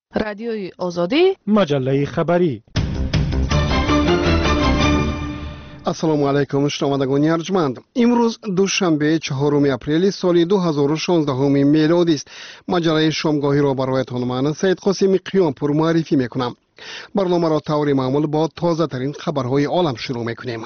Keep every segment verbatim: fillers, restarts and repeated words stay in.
رادیوی آزادی، مجله خبری. السلام علیکم شنوندگان ارجمند. امروز دوشنبه چهارم اپریل سال دو هزار و شانزده میلادی است. مجله شامگاهی را برایتان من سید قاسم قیامپور معرفی میکنم. برنامه را طور معمول با تازه ترین خبرهای عالم شروع میکنیم.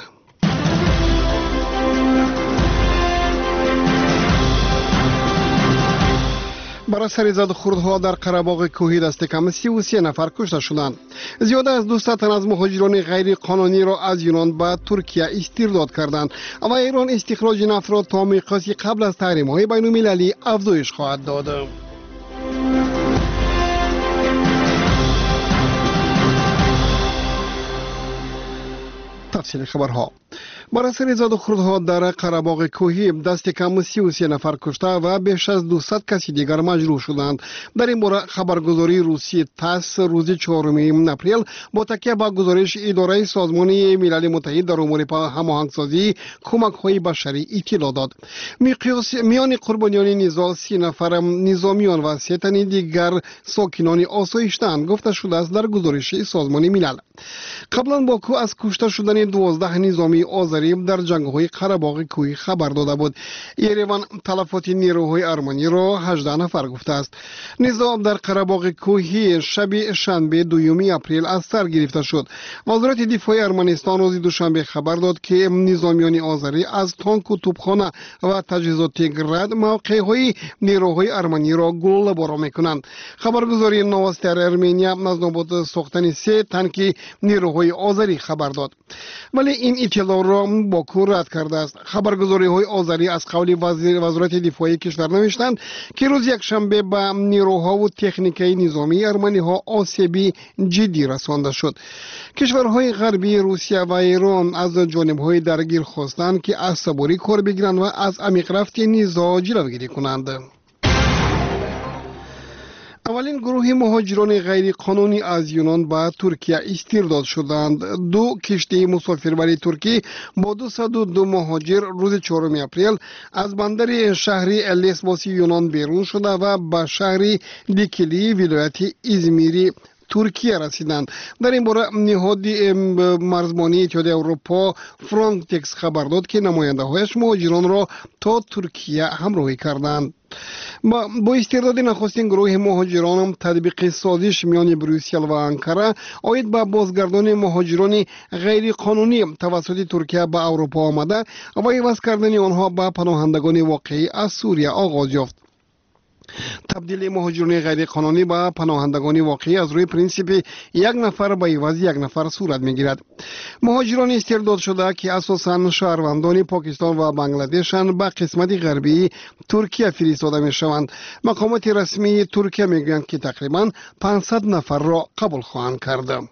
بر اثر زد و خوردها در قره‌باغ کوهی دست کم سی و سه نفر کشته شدند. زیاده از دویست تن از مهاجران غیر قانونی را از یونان به ترکیه استرداد کردند و ایران استخراج نفت را تا میقاتی قبل از تحریم‌های بین‌المللی افزایش خواهد داد. تفصیل خبرها. بر اثر زد و خوردها در قره‌باغ کوهی دست کم سی و سه نفر کشته و بیش از دویست کسی دیگر مجروح شدند. در این باره خبرگزاری روسی تاس روز چهارم اپریل با تکیه به گزارش اداره سازمان ملل متحد در امور هماهنگسازی کمک‌های بشری اطلاع داد. مقیاس میان قربانیان نزاع سی نفر نظامیان و سه تن دیگر ساکنان آسایشتند گفته شده است در گزارش سازمان ملل. قبلا باکو از کشته شدن دوازده نظامی آذری در جنگ‌های قره‌باغ کوهی خبر داده بود. یریوان تلفات نیروهای ارمنی را هجده نفر گفته است. نزاع در قره‌باغ کوهی شب شنبه دوم اپریل از سر گرفته شد. وزارت دفاع ارمنستان روز دوشنبه خبر داد که نظامیان آذری از تانک و توپخانه و تجهیزات گرد موقع‌های نیروهای ارمنی را گلوله می‌کنند. خبرگزاری نوستر ارمنیا از نوبت ساختن سه تانک نیروهای آذری خبر داد. ولی این اطلاع را باکو رد کرده است. خبرگزاری های آذری از قول وزیر وزارت دفاع کشور نوشتند که روز یک شنبه به نیروها و تکنیکای نظامی ارمنی ها آسیبی جدی رسانده شد. کشورهای غربی روسیه و ایران از جانب های درگیر خواستند که از صبوری کار بگیرند و از عمیق رفت نزاع جلوگیری کنند. اولین گروه مهاجران غیر قانونی از یونان به ترکیه استرداد شدند. دو کشتی مسافربری ترکی با دویست و دو مهاجر روز چهارم اپریل از بندر شهری السبوس یونان بیرون شده و به شهر دیکلی ولایت ازمیری ترکیه رسیدند. در این باره نهاد مرزبانی اتحادیه اروپا فرانتکس خبر داد که نماینده هایش مهاجران را تا ترکیه همراهی کردند. با استرداد نخستین گروه مهاجران تطبیق سازش میان بروسل و انکره آید به بازگردان مهاجران غیر قانونی توسط ترکیه به اروپا آمده و عوض کردن آنها به پناهندگان واقعی از سوریه آغاز یافت. تبدیل مهاجران غیر قانونی به پناهندگان واقعی از روی پرینسیپ یک نفر به عوض یک نفر صورت میگیرد. مهاجران استرداد شده که اساساً شهروندان پاکستان و بنگلادشند به قسمت غربی ترکیه فرستاده میشوند. مقامات رسمی ترکیه میگویند که تقریباً پانصد نفر را قبول خواهند کرد.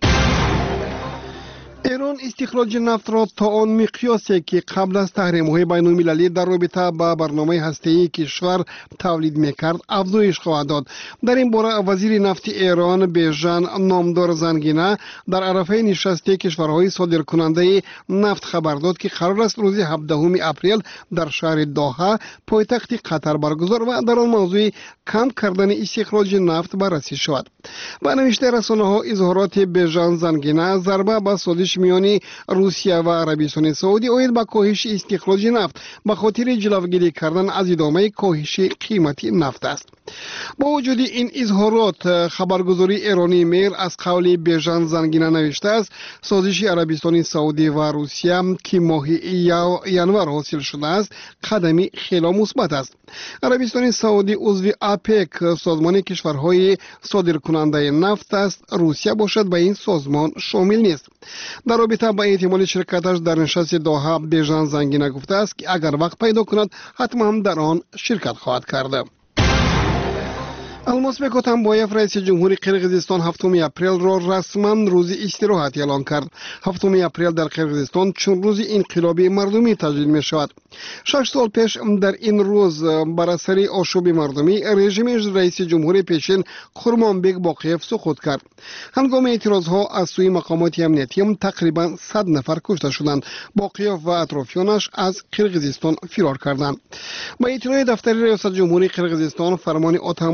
ایران استخراج نفت را تا آن مقیاسی که قبل از تحریم‌های بین‌المللی در رابطه با برنامه هسته‌ای کشور تولید می‌کرد افزایش خواهد داد. در این باره وزیر نفت ایران بیژن نامدار زنگینه در عرفه نشست کشورهای صادرکننده نفت خبر داد که قرار است روز هفدهم اپریل در شهر دوحه پایتخت قطر برگزار و در آن موضوع کم کردن استخراج نفت بررسی شود. با نوشته رسانه‌ها اظهارات بیژن زنگینه ضربه به سازش میانی روسیه و عربستان سعودی آید به کاهش استخراج نفت به خاطر جلوگیری کردن از ادامه کاهش قیمت نفت است. با وجود این اظهارات خبرگزاری ایرانی میر از قول بیژن زنگینه نوشته است سازش عربستان سعودی و روسیه که ماه ینور حاصل شده است قدمی خیلی مثبت است. عربستان سعودی عضو آپک سازمان کشورهای صادرکننده نفت است. روسیه باشد به این سازمان شامل نیست. در رابطه با احتمال شرکتش در نشست دوحه بیژن زنگینه گفته است که اگر وقت پیدا کند حتما در آن شرکت خواهد کرد. الماسبک اتمبایف رئیس جمهوری قرقیزستان هفتم اپریل را رسما روز استراحت اعلان کرد. هفتم اپریل در قرقیزستان چون روز انقلابی مردمی تجلیل می شود. شش سال پیش در این روز بر اثر آشوب مردمی رژیم رئیس جمهور پیشین قرمانبک باقیف سقوط کرد. هنگام اعتراض ها از سوی مقامات امنیتی تقریبا صد نفر کشته شدند. باقیف و اطرافیانش از قرقیزستان فرار کردند. با اطلاع دفتر ریاست جمهوری قرقیزستان فرمان اتمبایف در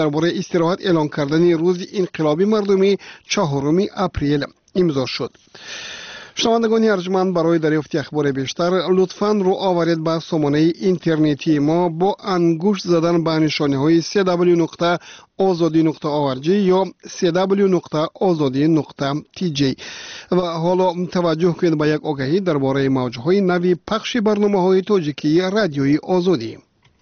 درباره استراحت اعلان کردن روز انقلابی مردمی چهارم اپریل امضا شد. شنوندگان ارجمند، برای دریافت اخبار بیشتر لطفاً رو آورید به سامانه اینترنتی ما با انگشت زدن به نشانه های سی دبلیو نقطه آزادی نقطه او ار جی یا سی دبلیو نقطه آزادی نقطه تی جی. و حالا توجه کنید به یک آگهی درباره موجهای نوی پخش برنامه های تاجیکی رادیوی آزادی.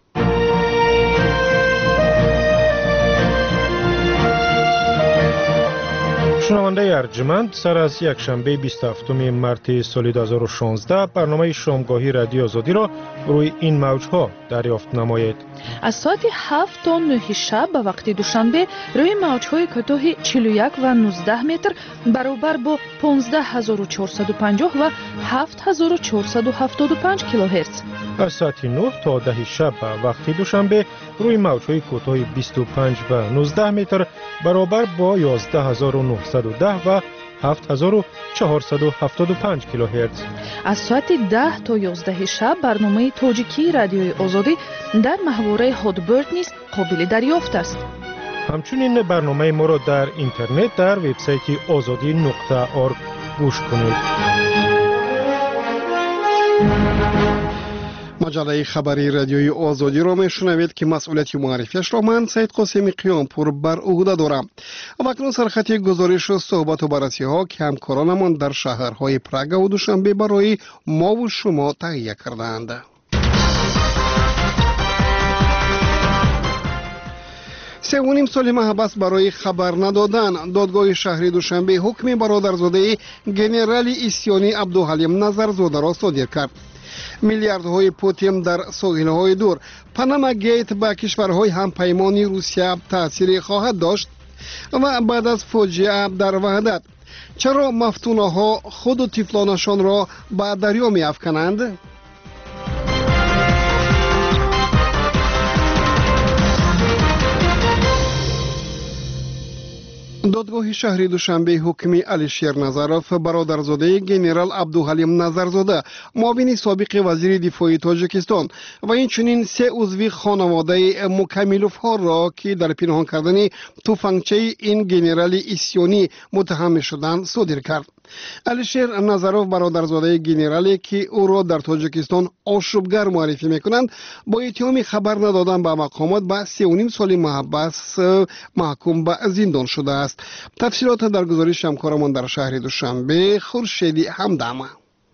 شنونده ارجمند، سر از یک شنبه بیست و هفتم مارس سال دو هزار و شانزده برنامه شامگاهی رادیو آزادی را روی این موجها دریافت نمایید. از ساعت هفت تا نه شب به وقت دوشنبه روی موجهای کوتاه چهل و یک و نوزده متر برابر با پانزده هزار و چهارصد و پنجاه و هفت هزار و چهارصد و هفتاد و پنج کیلوهرتز. از ساعت نه تا ده شب به وقت دوشنبه روی موجهای کوتاه بیست و پنج و نوزده متر برابر با یازده هزار و نهصد و ده و هفت هزار و چهارصد و هفتاد و پنج کیلوهرتز. از ساعت ده تا یازده شب برنامه تاجیکی رادیوی آزادی در محوره هادبرد نیز قابل دریافت است. همچنین برنامه ما را در اینترنت در وبسایت آزادی نقطه اورگ گوش کنید. مجله خبری رادیوی آزادی را میشنوید که مسئولیت معرفیش را من سید قاسمی قیامپور بر عهده دارم. و اکنون سرخط گزارش و صحبت و بررسی ها که همکارانمان در شهرهای پراگ و دوشنبه برای ما و شما تهیه کردند. سه و نیم سال محبس برای خبر ندادن. دادگاه شهری دوشنبه حکم برادرزاده گنرال ایسیانی عبدالحلیم نظرزاده را صادر کرد. میلیاردهای پوتین در ساحل‌های دور. پاناما گیت با کشورهای همپیمانی روسیه تأثیر خواهد داشت و بعد از فاجعه در وحدت چرا مفتونها خود و طفلانشان را به دریا می‌افکنند؟ دادگاه شهری دوشنبه حکم علیشیر نظروف برادرزاده گنرال عبدالحلیم نظرزاده معاون سابق وزیر دفاع تاجیکستان و اینچنین سه عضو خانواده مکملوف ها را که در پنهان کردن تفنگچه این گنرال ایسیونی متهم شدند صادر کرد. علیشیر نظروف برادرزاده گنرالی که او را در تاجیکستان آشوبگر معرفی میکنند با اتهام خبر ندادن به مقامات به سه و نیم سال محبس محکوم به زندان شده است. تفصیلات در گزارش همکارمان در شهر دوشنبه خورشیدی همدمه.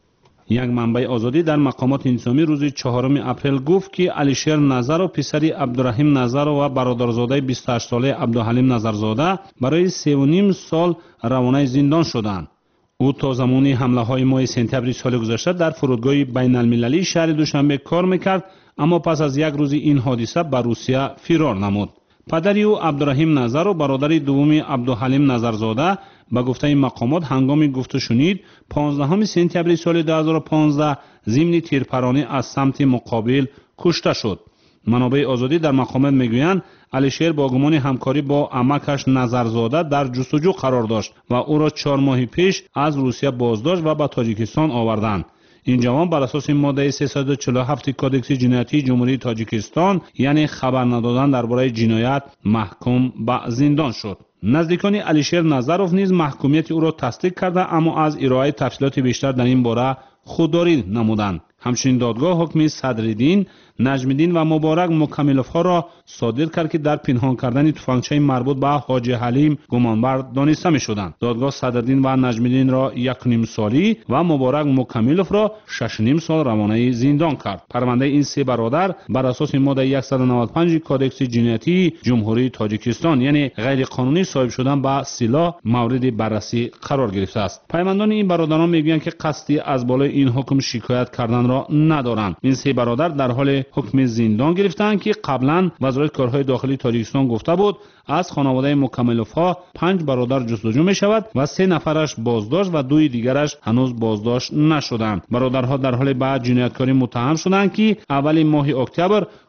یک منبع آزادی در مقامات انتظامی روز چهارم اپریل گفت که علیشیر نظر و پسری عبدالرحیم نظر و برادرزاده بیست و هشت ساله عبدالحلیم نظرزاده برای سه و نیم سال روانه زندان شدند. او تا زمان حمله های ماه سپتامبر سال گذشته در فرودگاه بین المللی شهر دوشنبه کار میکرد، اما پس از یک روز این حادثه به روسیه فرار نمود. پدری او عبدالرحیم نظر و برادر دوم عبدالحلیم نظرزاده به گفته مقامات هنگام گفت و شنید پانزدهم سپتامبر سال دو هزار و پانزده ضمن تیرپرانی از سمت مقابل کشته شد. منابع آزادی در مقامات میگویند علیشیر با گمان همکاری با عمکش نظرزاده در جستجو قرار داشت و او را چهار ماه پیش از روسیه بازداشت و به تاجیکستان آوردند. این جوان بر اساس ماده سیصد و چهل و هفت کدکس جنایتی جمهوری تاجیکستان یعنی خبر ندادن درباره جنایت محکوم به زندان شد. نزدیکان علیشیر نظروف نیز محکومیت او را تصدیق کرده، اما از ارائه تفصیلات بیشتر در این باره خودداری نمودند. همچنین دادگاه حکم صدرالدین، نجم‌الدین و مبارک مکملوف ها را صادر کرد که در پنهان کردن تفنگچه مربوط به حاجی حلیم گمانبر دانسته می شدند. دادگاه صدرالدین و نجم‌الدین را یک نیم سالی و مبارک مکملوف را شش نیم سال روانه زندان کرد. پرونده این سه برادر بر اساس ماده صد و نود و پنج کدکس جنایتی جمهوری تاجیکستان یعنی غیر قانونی صاحب شدن به سلاح مورد بررسی قرار گرفته است. پیماندان این برادران میگویند که قصدی از بالای این حکم شکایت کردن را ندارند. این سه برادر در حال حکم زندان گرفتند که قبلا وزارت کارهای داخلی تاجیکستان گفته بود از خانواده مکملوف ها پنج برادر جستجو می شود و سه نفرش بازداشت و دوی دیگرش هنوز بازداشت نشدند. برادرها در حال بعد جنایتکاری متهم شدند که اول ماه اکتبر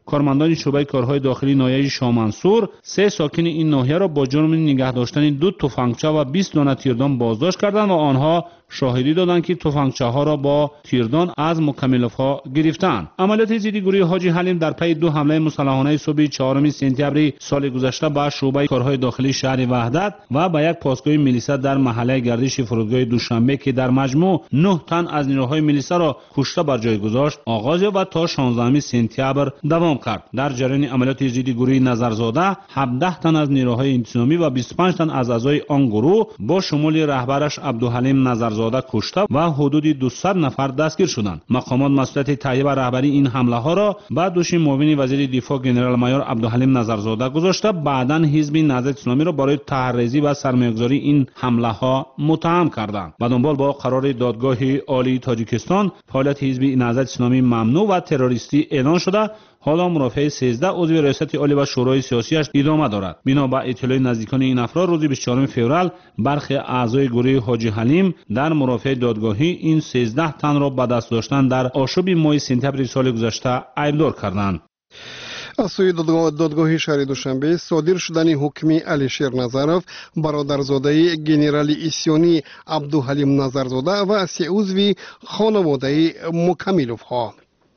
کارمندان شعبه کارهای داخلی ناحیه شامنصور سه ساکن این ناحیه را با جرم نگه داشتن دو تفنگچه و بیست دانه تیردان بازداشت کردند و آنها شاهدی دادند که تفنگچه ها را با تیردان از مکملوف ها گرفتند. عملیات ضد گروه حاجی حلیم در پی دو حمله مسلحانه صبح چهارم سپتامبر سال گذشته به شعبه کارهای داخلی شهر وحدت و به یک پاسگاه میلیسا در محله گردش فرودگاه دوشنبه که در مجموع نه تن از نیروهای میلیسا را کشته بر جای گذاشت آغاز و تا شانزدهم سپتامبر دوام کرد. در جریان عملیات ضد گروه نظرزاده هفده تن از نیروهای انتظامی و بیست و پنج تن از اعضای آن گروه با شمول رهبرش عبدالحلیم نظرزاده کشته و حدود دویست نفر دستگیر شدند. مقامات مسئولیت تهیه و رهبری این حمله ها را به دوش معاون وزیر دفاع ژنرال مایور عبدالحلیم نظرزاده گذاشته، بعداً حزب نهضت اسلامی را برای طرحریزی و سرمایه‌گذاری این حمله ها متهم کردند. به دنبال با قرار دادگاه عالی تاجیکستان فعالیت حزب نهضت اسلامی ممنوع و تروریستی اعلان شده. حالا مرافعه سیزده عضو ریاست عالی و شورای سیاسیش ادامه دارد. بنا به اطلاع نزدیکان این افراد روز بیست و چهارم فوریه برخی اعضای گروه حاجی حلیم در مرافعه دادگاهی این سیزده تن را به دست داشتن در آشوب ماه سپتامبر سال گذشته ایبدار کردند. از سوی دادگاه شهر دوشنبه صادر شدن حکم علیشیر نظرов برادرزاده گنرال اسیونی عبدالحلیم نظرزاده و سه عضو خانواده مکملوف ها.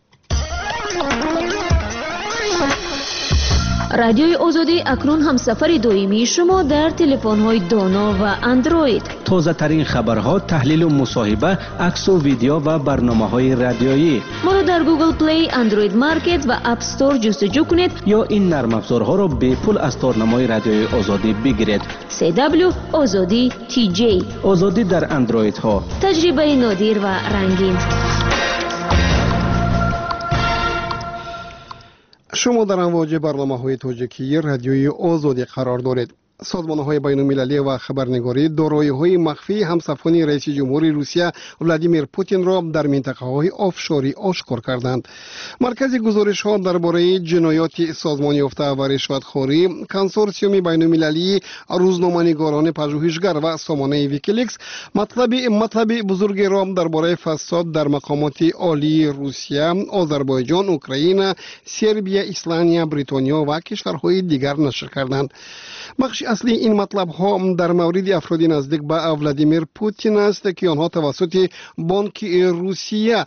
رادیوی آزادی اکنون هم سفر دائمی شما در تلفن‌های دانا و اندروید. تازه ترین خبرها، تحلیل و مصاحبه، عکس و ویدیو و برنامه‌های رادیویی. ما را در گوگل پلی، اندروید مارکت و اپ استور جستجو کنید یا این نرم افزارها را به پول از تارنمای رادیوی آزادی بگیرید. سی دبلیو آزادی تی جی. آزادی در اندروید ها. تجربه نادر و رنگین. شما در امواج برنامه‌های تاجیکی رادیوی آزادی قرار دارید. سازمان‌های بین‌المللی و خبرنگاری دارایی‌های مخفی همسفرانی رئیس جمهوری روسیه ولادیمیر پوتین را در منطقه‌های آفشوری آشکار کردند. مرکز گزارش‌ها درباره جنایات سازمان یافته و رشوتخوری، کنسورسیوم بین‌المللی روزنامه‌نگاران پژوهشگر و سامانه ویکیلیکس مطلب مطلب بزرگی را درباره فساد در مقامات عالی روسیه، آذربایجان، اوکراین، سربیا، ایسلند، بریتانیا و کشورهای دیگر نشر کردند. بخش اصلی این مطلب ها در مورد افراد نزدیک به ولادیمیر پوتین است که آنها توسط بانک روسیه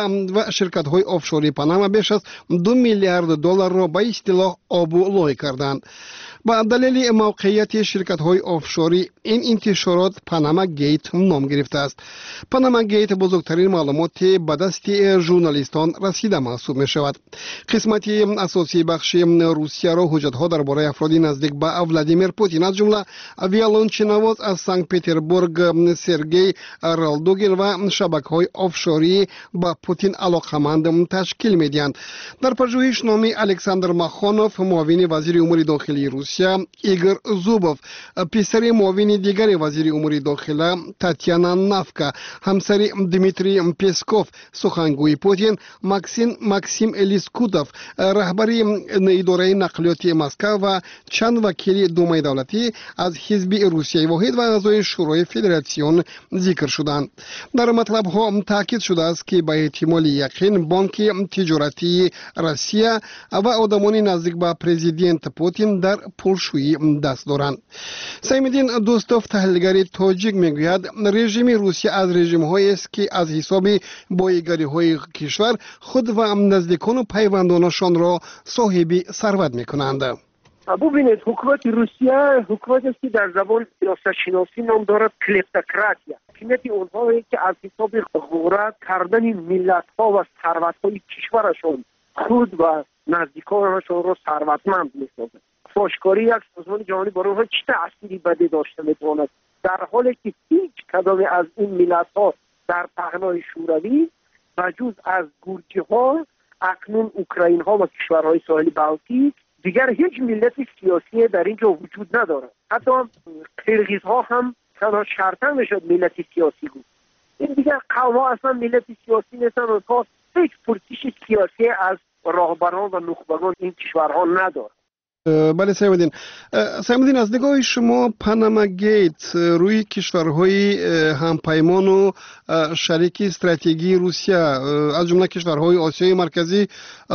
و شرکت های آفشوری پاناما بیش از دو میلیارد دلار را به اصطلاح آبو لای کردند. با دلیل موقعیت شرکت های آفشوری این انتشارات پاناما گیت نام گرفته است. پاناما گیت بزرگترین معلومات به دست ژورنالیستان رسیده محسوب می شود. قسمتی اساسی بخش روسیه را حجت ها درباره افراد نزدیک به ولادیمیر پوتین از جمله ویالونچی نواز از سنت پترزبورگ سرگئی رالدوگین و شبکه های آفشوری با پوتین علاقمند تشکیل می دهند. در پژوهش نامه الکساندر ماخانوف معاون وزیر امور داخلی روسیه، ایگور زوبوف پسر معاون دیگر وزیر امور داخله تاتیانا نافکا، همسر دیمیتری پسکوف سخنگوی پوتین، ماکسیم ماکسیم الیسکوتوف رهبر اداره نقلیات مسکو و چند وکیل دومای دولتی از حزب روسیه واحد و اعضای شورای فدراسیون ذکر شدند. در مطلب ها تاکید شده است که به احتمال یقین بانک تجارتی روسیه و آدمان نزدیک به پرزیدنت پوتین در پولشویی دست دارند. سیمدین دوستوف تحلیلگر تاجیک میگوید رژیم روسیه از رژیم هایی است که از حساب بایگانی های کشور خود و نزدیکان و پیوندانشان را صاحب ثروت میکنند. ببینید حکومت روسیه حکومت است که در زبان سیاست شناسی نام دارد کلیپتوکراتیا. حکومت اونها که از حساب غارت کردن ملت ها و ثروت های کشورشان خود و نزدیکانشان را ثروتمند میسازند. فاشکاری یک سازمان جهانی برای اونها چه تأثیری بدی داشته میتواند در حالی که هیچ کدام از این ملت ها در پهنای شوروی بجز از گورچی ها اکنون اوکراین ها و کشورهای ساحل بالتیک دیگر هیچ ملت سیاسی در اینجا وجود ندارد. حتی قرقیز ها هم تنها شرطا میشد ملت سیاسی بود. این دیگر قوم ها اصلا ملت سیاسی نیستن و تا هیچ پرسش سیاسی از راهبران و نخبگان این کشورها ندارد. بله سیمدین سیمدین از نگاه شما پاناما گیت روی کشورهای همپیمان و شریک استراتژی روسیه از جمله کشورهای آسیای مرکزی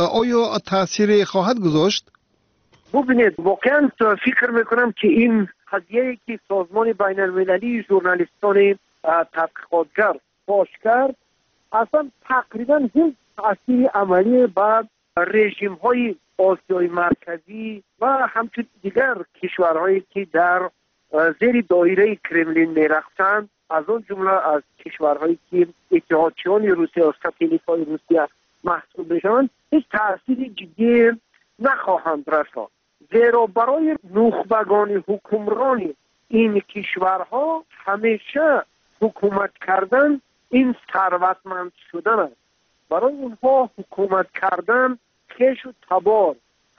آیا تاثیر خواهد گذاشت؟ ببینید واقعا فکر میکنم که این قضیه که سازمان بین المللی ژورنالیستان تحقیقاتگر فاش کرد اصلا تقریبا هیچ تاثیر عملی بر رژیم های آسیای مرکزی و همچنین دیگر کشورهایی که در زیر دایره کرملین میرفتند از اون جمله از کشورهایی که اتحادچیان روسیه و ساتلیت های روسیه محسوب میشوند هیچ تأثیر جدی نخواهند رساند، زیرا برای نخبگان حکمران این کشورها همیشه حکومت کردن این ثروتمند شدن است. برای اینها حکومت کردن کش و تبار،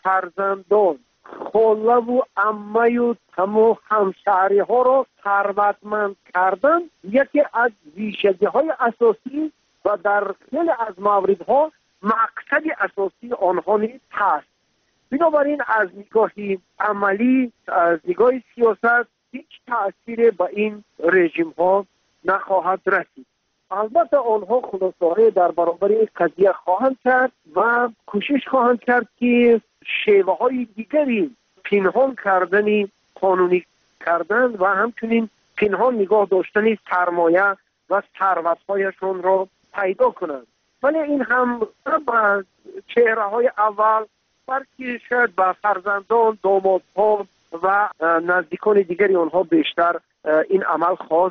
فرزندان، خاله و عمه و تمام همشهری ها را ثروتمند کردن یکی از ویژگی های اساسی و در خیلی از موردها مقصد اساسی آنها نیز هست. بنابراین از نگاه عملی، از نگاه سیاست هیچ تأثیر به این رژیم ها نخواهد رسید. البته آنها خلاصه‌های در برابر این قضیه خواهند کرد و کوشش خواهند کرد که شیوه های دیگری پنهان کردن قانونی کردن و همچنین پنهان نگاه داشتن سرمایه و ثروت‌هایشان را پیدا کنند. ولی این هم با چهره های اول بلکه شاید با فرزندان، دامادها و نزدیکان دیگری آنها بیشتر این عمل خاص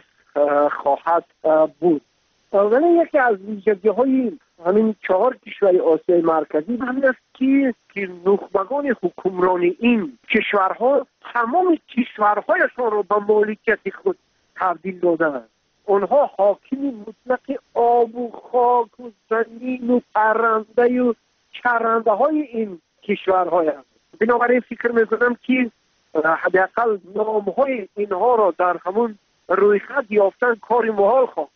خواهد بود. ولی یکی از ویژگی های همین چهار کشور آسیای مرکزی همین است که که نخبگان حکمران این کشورها تمام کشورهایشان را به مالکیت خود تبدیل دادند. آنها حاکم مطلق آب و خاک و زمین و پرنده و چرنده های این کشورهای هست. بنابراین فکر میکنم که حداقل نام های اینها را در همون روی خط یافتن کار محال خواهد.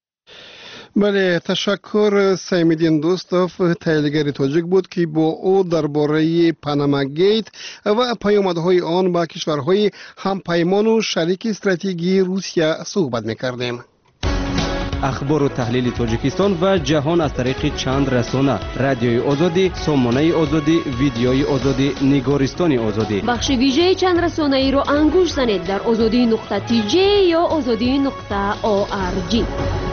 بله تشکر. سیمدین دوستوف تحلیلگر تاجیک بود که با او درباره پاناما گیت و پیامدهای آن با کشورهای همپیمان و شریک استراتژی روسیه صحبت میکردیم. اخبار و تحلیل تاجیکستان و جهان از طریق چند رسانه: رادیوی آزادی، سامانه آزادی، ویدیوی آزادی، نگارستان آزادی. بخش ویژه چند رسانه ای را انگوش زنید در آزادی نقطه تی جی یا آزادی نقطه او آر جی.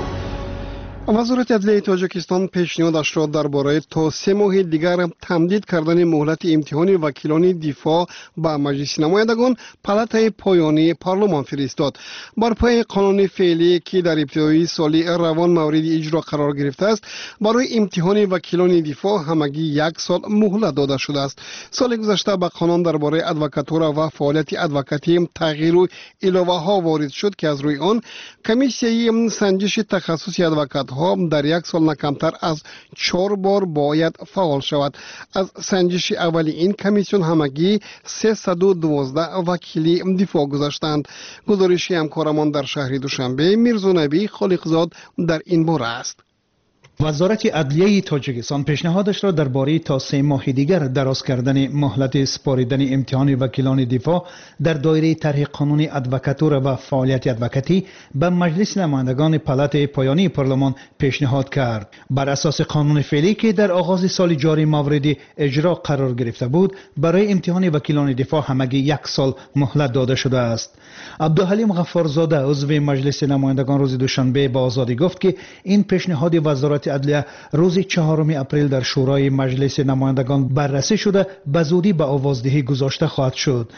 وزارت عدلیه تاجیکستان پیشنهادش را درباره تا سه ماه دیگر تمدید کردن مهلت امتحان وکیلان دفاع به مجلس نمایندگان پالاتای پایانی پارلمان فرستاد. بر پای قانون فعلی که در ابتدای سال روان مورد اجرا قرار گرفته است، برای امتحان وکیلان دفاع همگی یک سال مهلت داده شده است. سال گذشته به قانون درباره ادوکاتورا و فعالیت ادوکاتی تغییر و علاوه ها وارد شد که از روی آن کمیسیون سنجش تخصصی ادوکات در یک سال نکمتر از چهار بار باید فعال شود. از سنجش اولی این کمیسیون همگی سیصد و دوازده وکیلی دفاع گذاشتند. گزارش همکارمان در شهر دوشنبه میرزا نبی خالقزاد در این باره است. وزارت عدلیه تاجیکستان پیشنهادش را درباره تا سه ماه دیگر دراز کردن مهلت سپاریدن امتحان وکیلان دفاع در دایره طرح قانون ادوکاتورا و فعالیت ادوکاتی به مجلس نمایندگان پالات پایانی پارلمان پیشنهاد کرد. بر اساس قانون فعلی که در آغاز سال جاری مورد اجرا قرار گرفته بود، برای امتحان وکیلان دفاع همگی یک سال مهلت داده شده است. عبدالحلیم غفارزاده عضو مجلس نمایندگان روز دوشنبه با آزادی گفت که این پیشنهاد وزارت عدلیه روز چهارم اپریل در شورای مجلس نمایندگان بررسی شده به زودی به آوازدهی گذاشته خواهد شد.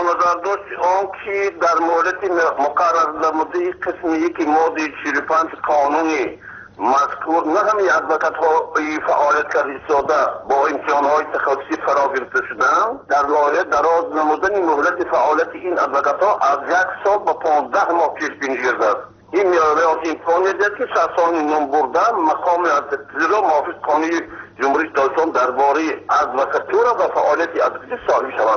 آن که در مورد مقرر در مورد قسم یکی ماده چهل و پنج قانونی مذکور نه همین ادوکات های فعالیت ایستاده با امتحان های تخصصی فرا گرفته شدن، در لایحه دراز نمودن مهلت فعالیت این ادوکات ها از یک سال به پانزده ماه پیش بینی شده است. این میاره از امکانی دید که شخصانی نام بردن مقام اطلاع محافظ قانونی جمهوری تاجیکستان درباره ادوکاتورا و فعالیت ادوکاتی صادر شوند.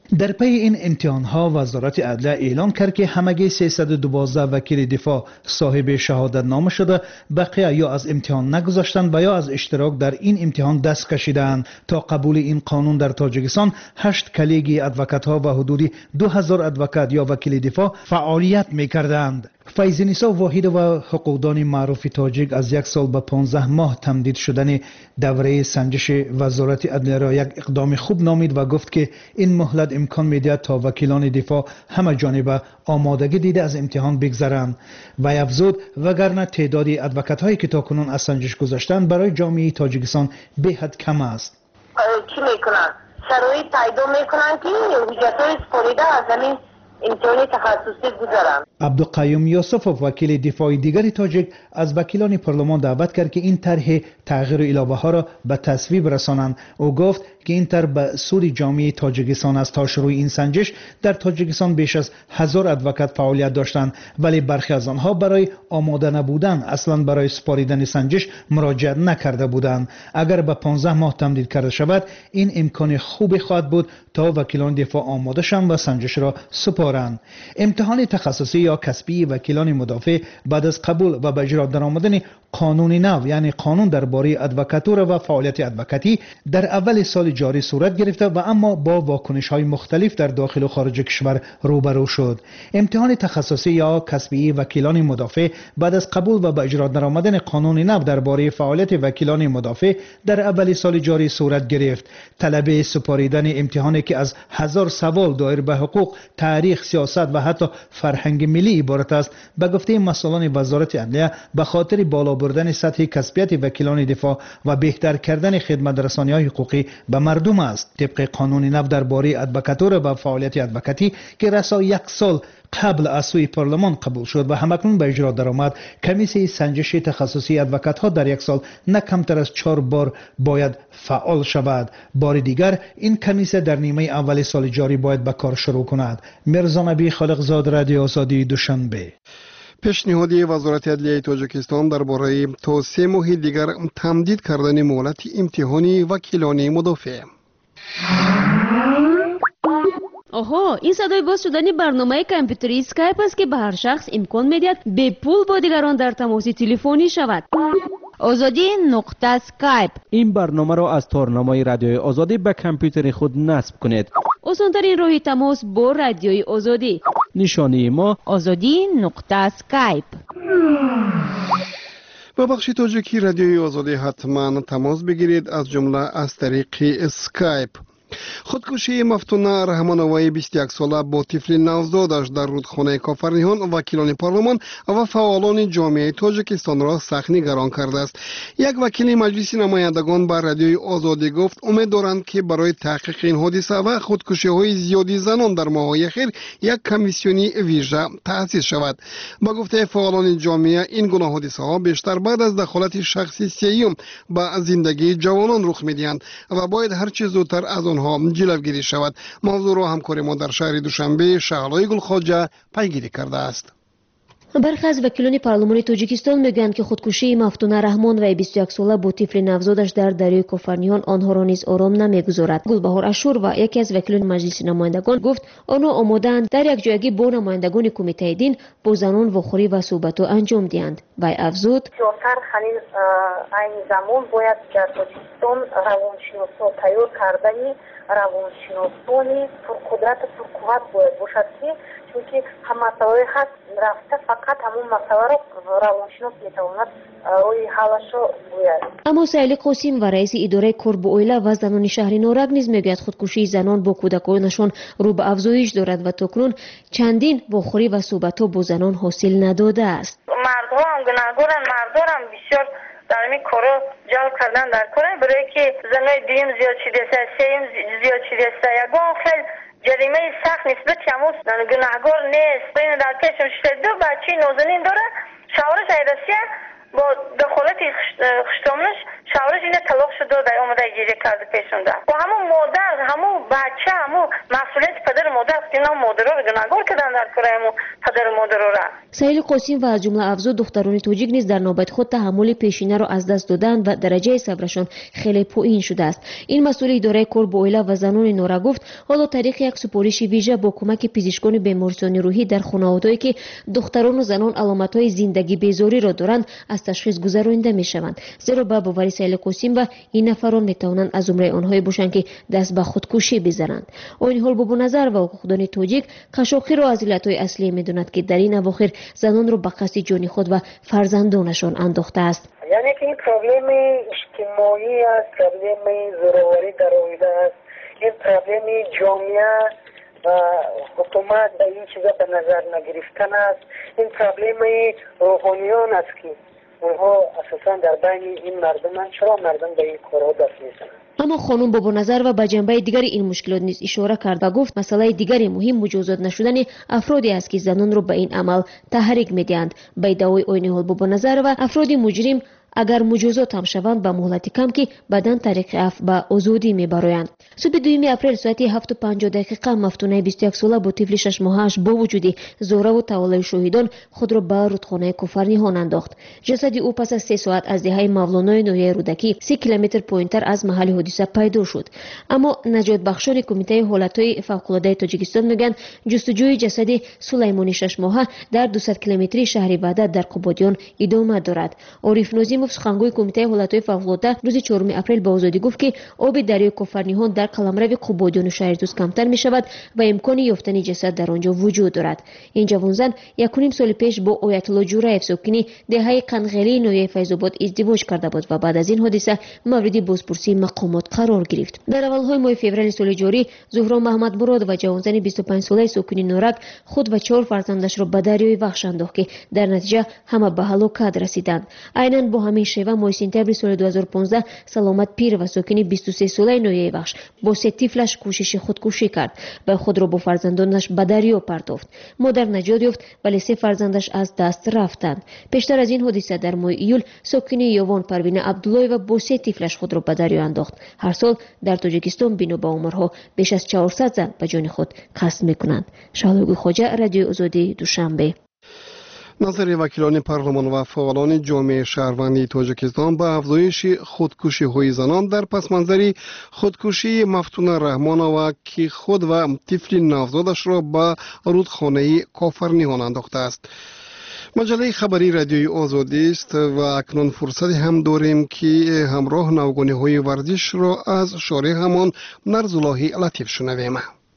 در پی این امتحان‌ها وزارت عدلیه اعلان کرد که همگی سیصد و دوازده وکیل دفاع صاحب شهادت نامه شده، بقیه یا از امتحان نگذاشتند و یا از اشتراک در این امتحان دست کشیدند. تا قبول این قانون در تاجیکستان هشت کلیگی ادوکات‌ها و حدودی دو هزار ادوکات یا وکیل دفاع فعالیت می‌کردند. فیض‌نسا واحد و حقوقدان معروف تاجیک از یک سال به پانزده ماه تمدید شدن دوره سنجش وزارت عدلیه را یک اقدام خوب نامید و گفت که این مهلت امکان می‌دهد تا وکیلان دفاع همه جانبه آمادگی دیده از امتحان بگذرند. و افزود وگرنه تعداد ادوکات‌هایی که تاکنون از سنجش گذاشتند برای جامعه تاجیکستان به حد کم است. چی میکنن؟ شرایط پیدا میکنن که حجت‌های سپرده از همین امتحان تخصصی گذارن. عبدالقیوم یوسفوف وکیل دفاع دیگر تاجیک از وکیلان پارلمان دعوت کرد که این طرح تغییر علاوه ها را به تصویب رسانند. او گفت که این طرح به سود جامعه تاجیکستان است. تا شروع این سنجش در تاجیکستان بیش از هزار ادوکات فعالیت داشتند، ولی برخی از آنها برای آماده نبودن اصلا برای سپاریدن سنجش مراجعه نکرده بودند. اگر به پانزده ماه تمدید کرده شود این امکان خوبی خواهد بود تا وکیلان دفاع آماده شوند و سنجش را سپارند. امتحان تخصصی یا کسبی وکیلان مدافع بعد از قبول و به اجرا درآمدن قانون نو یعنی قانون درباره ادوکاتور و فعالیت ادوکاتی در اول سال جاری صورت گرفته و اما با واکنش‌های مختلف در داخل و خارج کشور روبرو شد. امتحان تخصصی یا کسبی وکیلان مدافع بعد از قبول و به اجرا درآمدن قانون نو درباره فعالیت وکیلان مدافع در اول سال جاری صورت گرفت. طلب سپاریدن امتحانی که از هزار سوال دایر به حقوق، تاریخ، سیاست و حتی فرهنگ ملی عبارت است، به گفته مسئولان وزارت عدلیه به خاطر بالا بردن سطح کسبیت وکیلان دفاع و بهتر کردن خدمت رسانی‌های حقوقی به مردم است. طبق قانون نو درباره ادوکاتور و فعالیت ادوکاتی که رسا یک سال قبل از سوی پارلمان قبول شد و همکنون به اجرا درآمد، کمیسیون سنجش تخصصی ادوکات‌ها در یک سال نه کمتر از چهار بار باید فعال شود. بار دیگر این کمیسیون در نیمه اول سال جاری باید به کار شروع کند. مرزا نبی خالقزاد، رادیو آزادی، دوشنبه. پیشنهادی وزارت عدلیه تاجیکستان درباره تا سه ماه دیگر تمدید کردن مهلت امتحانی وکیلان مدافع. آها، این صدای باز شدن برنامه کامپیوتری اسکایپ است که به هر شخص امکان میدهد به پول با دیگران در تماس تلفنی شود. آزادی نقطه اسکایپ. این برنامه را از تارنمای رادیوی آزادی به کامپیوتر خود نصب کنید. آسان‌ترین راه تماس با رادیوی آزادی. نشانی ما آزادی نقطه اسکایپ. با بخش تاجیکی رادیوی آزادی حتما تماس بگیرید، از جمله از طریق اسکایپ. خودکشی مفتونه رحمانوی بیست و یک ساله با طفل نوزادش در رودخانه کافرنیان وکیلان پارلمان و فعالان جامعه تاجیکستان را سخت نگران کرده است. یک وکیل مجلس نمایندگان به رادیوی آزادی گفت امید دارند که برای تحقیق این حادثه و خودکشی های زیادی زنان در ماه‌های اخیر یک کمیسیونی ویژه تأسیس شود. با گفته فعالان جامعه این گونه حادثه ها بیشتر بعد از دخالت شخصی سیاسی به زندگی جوانان رخ می‌دهند و باید هر چه زودتر از آن ها جلوگیری شود. موضوع را همکار ما در شهر دوشنبه شعلای گلخواجه پیگیری کرده است. برخی از وکیلان پارلمان تاجیکستان میگویند که خودکشی مفتونه رحمان و بیست و یک ساله با طفل نوزادش در دریای کافرنیان آنها را نیز آرام نمیگذارد. گلبهار اشور و یکی از وکیلان مجلس نمایندگان گفت آنها آماده‌اند در یک جایگی با نمایندگان کمیته دین با زنان واخوری و صحبت انجام دهند. و افزود سیاستر همین این زمان باید در تاجیکستان روانشناسا تیار کردنی روانشناسانی پرقدرت و پرقوت باید باشد که چونکه هم مسائل هست رفته فقط همون مسائل روانشناس میتواند روی حالش رو گوید. اما سیلی قاسم و رئیس اداره کار با اویله و زنان شهر نورک نیز میگوید خودکشی زنان با کودکانشان رو به افزایش دارد و تاکنون چندین واخوری و صحبت‌ها با زنان حاصل نداده است. مردها هم گناهکارن، مردها هم بسیار در این کارا جلب کردن در کاره برای که زنای دیم زیاد شده است، سیم زیاد شده است. یگان خیلی جریمه سخت نسبت شموس گناهکار نیست. این در کشم شده دو بچه نازنین داره، شوهرش ایرسیه با دخالت خشتامنش شوهرش اینه طلاق شده در اومده گیری کرده پیشونده. و همون مادر، همون بچه، همون مسئولیت پدر مادر است که اینا مادرها رو گناهکار کردن در کاره همون پدر модару модарора. саили қосим ва аз ҷумла авзо духтарони тоҷик низ дар нобати худ таҳаммули пешинаро аз даст доданд ва дараҷаи сабрашон хеле поин шудааст. ин масъули идораи кор бо оила ва занони нора гуфт ҳоло тариқи як супориши вижа бо кӯмаки пизишкони беморисони рӯҳӣ дар хонаҳодое ки духтарону занон аломатҳои зиндагӣ безориро доранд аз ташхис гузаронида мешаванд, зеро ба бовари саили қосимова ин нафарон метавонанд аз умраи онҳое бошанд ки даст ба худкушӣ бизананд. ойниҳол бобоназар ва ҳуқуқдони тоҷик қашоқиро аз иллатҳои аслие медонад ки дар ин авохир занонро ба қасди ҷони худ ва фарзандонашон андохтааст. яъне ки ин проблеми иҷтимоӣ аст, проблеми зӯроварӣ дар оила аст, ин проблеми ҷомеа ва ҳукумат ба ин чиза ба назар нагирифтан аст, ин проблеми рӯҳониён аст ки онҳо асосан дар байни ин мардуманд. чаро мардум ба ин корҳо даст мезананд? аммо хонум бобоназарова ба ҷанбаи дигари ин мушкилот низ ишора кард ва гуфт масъалаи дигари муҳим муҷозот нашудани афроде аст ки занонро ба ин амал таҳрик медиҳанд. ба иддаои ойниҳол бобоназарова афроди муҷрим агар муҷозот ҳам шаванд ба муҳлати кам ки баъдан тариқи аф ба озодӣ мебароянд. субҳи дуюми апрел соати ҳафту панҷоҳ дақиқа мафтунаи бисту як сола бо тифли шаш моҳааш бо вуҷуди зораву таволаи шоҳидон худро ба рудхонаи куфарниҳон андохт. ҷасади ӯ пас аз се соат аз деҳаи мавлонои ноҳияи рӯдакӣ си километр поинтар аз маҳалли ҳодиса пайдо шуд. аммо наҷотбахшони кумитаи ҳолатҳои фавқулоддаи тоҷикистон мегӯянд ҷустуҷӯи ҷасади сулаймони шашмоҳа дар дусад километрии шаҳри ваҳдат дар қубодиён идома дорад. ориф нозим сухангӯи кумитаи ҳолатҳои фавқулодда рӯзи чорум апрел ба озодӣ гуфт ки оби дарёи куфарниҳон дар қаламрави қубодиону шаҳри туз камтар мешавад ва имкони ёфтани ҷасад дар он ҷо вуҷуд дорад. ин ҷавонзан якуним соли пеш бо оятулло ҷураев сокини деҳаи қанғелии ноҳияи файзобод издивоҷ карда буд ва баъд аз ин ҳодиса мавриди бозпурсии мақомот қарор гирифт. дар аввалҳои моҳи феврали соли ҷорӣ зуҳро маҳмадмурод ва ҷавонзани бисту панҷ солаи сокини норак худ ва чор фарзандашро ба дарёи вахш андохт ки дар натиҷа ҳама ба ҳалокат расиданд. айнан бо ҳамин шева моҳи сентябри соли ду ҳазору понздаҳ саломат пир ва сокини бисту се солаи ноҳияи вахш бо се тифлаш кӯшиши худкушӣ кард ва худро бо фарзандонаш ба дарё партофт. модар наҷот ёфт вале се фарзандаш аз даст рафтанд. пештар аз ин ҳодиса дар моҳи июл сокини ёвон парвина абдуллоева бо се тифлаш худро ба дарё андохт. ҳар сол дар тоҷикистон бино ба оморҳо беш аз чаҳорсад зан ба ҷони худ қасд мекунанд. шаҳлӯги хоҷа, радиои озодӣ, душанбе. назари вакилони парлумон ва фаъолони ҷомеаи шаҳрвандии тоҷикистон ба афзоиши худкушиҳои занон дар пасманзари худкушии Мафтуна Раҳмонова ки худ ва тифли навзодашро ба рудхонаи кофарниҳон андохтааст. маҷаллаи хабарии радиои озодист ва акнун фурсате ҳам дорем ки ҳамроҳ навгониҳои варзишро аз шории ҳамон Нарзуллоҳи Латиф шунавем.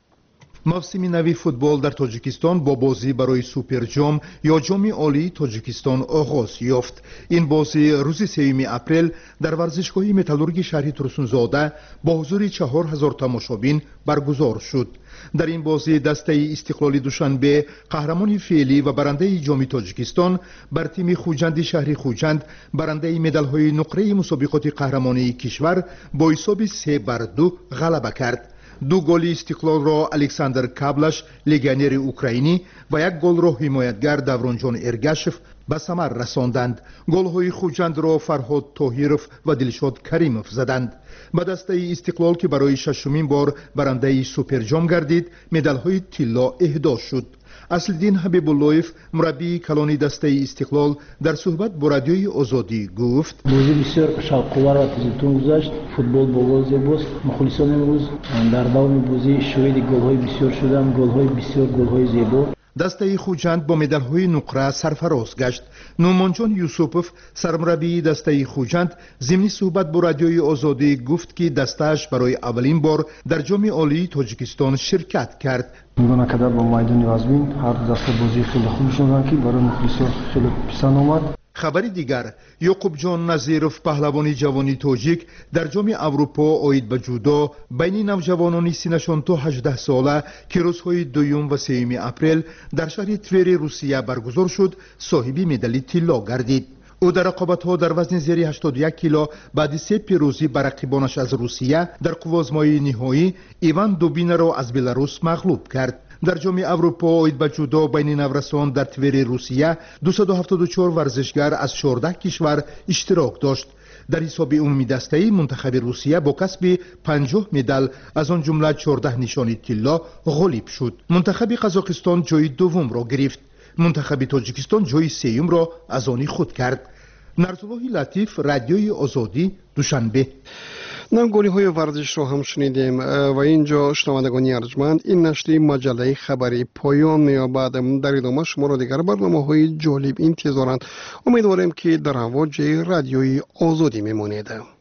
мавсими нави футбол дар тоҷикистон бо бозӣ барои суперҷом ё ҷоми олии тоҷикистон оғоз ёфт. ин бозӣ рӯзи сеюми апрел дар варзишгоҳи металлурги шаҳри Турсунзода бо ҳузури чаҳор ҳазор тамошобин баргузор шуд. дар ин бозӣ дастаи Истиқлоли Душанбе қаҳрамони феълӣ ва барандаи ҷоми тоҷикистон бар тими Хуҷанди шаҳри Хуҷанд барандаи медалҳои нуқраи мусобиқоти қаҳрамонии кишвар бо ҳисоби се бар ду ғалаба кард. ду голи Истиқлолро Александр Каблаш, легионери украинӣ ва як голро ҳимоятгар Давронҷон Эргашев ба самар расонданд. голҳои Хуҷандро Фарҳод Тоҳиров ва Дилшод Каримов заданд. ба дастаи Истиқлол ки барои шашумин бор барандаи суперҷом гардид, медалҳои тилло эҳдо шуд. Аслиддин Ҳабибуллоев, мураббии калони дастаи Истиқлол, дар суҳбат бо радиои Озодӣ гуфт: бозӣ бисёр шавқовар ва тезотун гузашт. футбол бовоз зебост. мухлисон имрӯз дар давоми бозӣ шоҳиди голҳои бисёр шуданд, голҳои бисёр, голҳои зебо. дастаи Хуҷанд бо медалҳои нуқра сарфароз гашт. Нӯмонҷон Юсупов, сармураббии дастаи Хуҷанд, зимни суҳбат бо радиои Озодӣ гуфт ки дастааш барои аввалин бор дар ҷоми олии Тоҷикистон ширкат кард. нигоҳ карда ба майдони вазмин ҳар даста бозии хеле хуб шуданд ки барои мухлисон хеле писанд омад. хабари дигар, Ёқубҷон Назиров, паҳлавони ҷавони тоҷик, дар ҷоми Аврупо оид ба ҷудо байни навҷавонони синашон то ҳаждаҳ сола ки рӯзҳои дуюм ва сеюми апрел дар шаҳри Твери Русия баргузор шуд, соҳиби медали тилло гардид. ӯ дар рақобатҳо дар вазни зери ҳаштоду як кило баъди се пирӯзӣ ба рақибонаш аз Русия дар қуввозмоии ниҳоӣ Иван Дубинаро аз Беларус мағлуб кард. дар ҷоми Аврупо оид ба ҷудо байни наврасон дар Твери Русия дусаду ҳафтоду чор варзишгар аз чордаҳ кишвар иштирок дошт. дар ҳисоби умуми дастаӣ мунтахаби Русия бо касби панҷоҳ медал, аз он ҷумла чордаҳ нишони тилло ғолиб шуд. мунтахаби Қазоқистон ҷои дуввумро гирифт. منتخب تاجیکستان جای سیوم را از آن خود کرد. نرسالله لطیف، رادیوی آزادی، دوشنبه. نمگوری های ورزش را هم شنیدیم و اینجا شنوندگان ارجمند این نشر مجله خبری پایان می‌یابد. در ادامه شما را دیگر برنامه های جالب انتظارند. امیدواریم که در امواج رادیوی آزادی میمانید.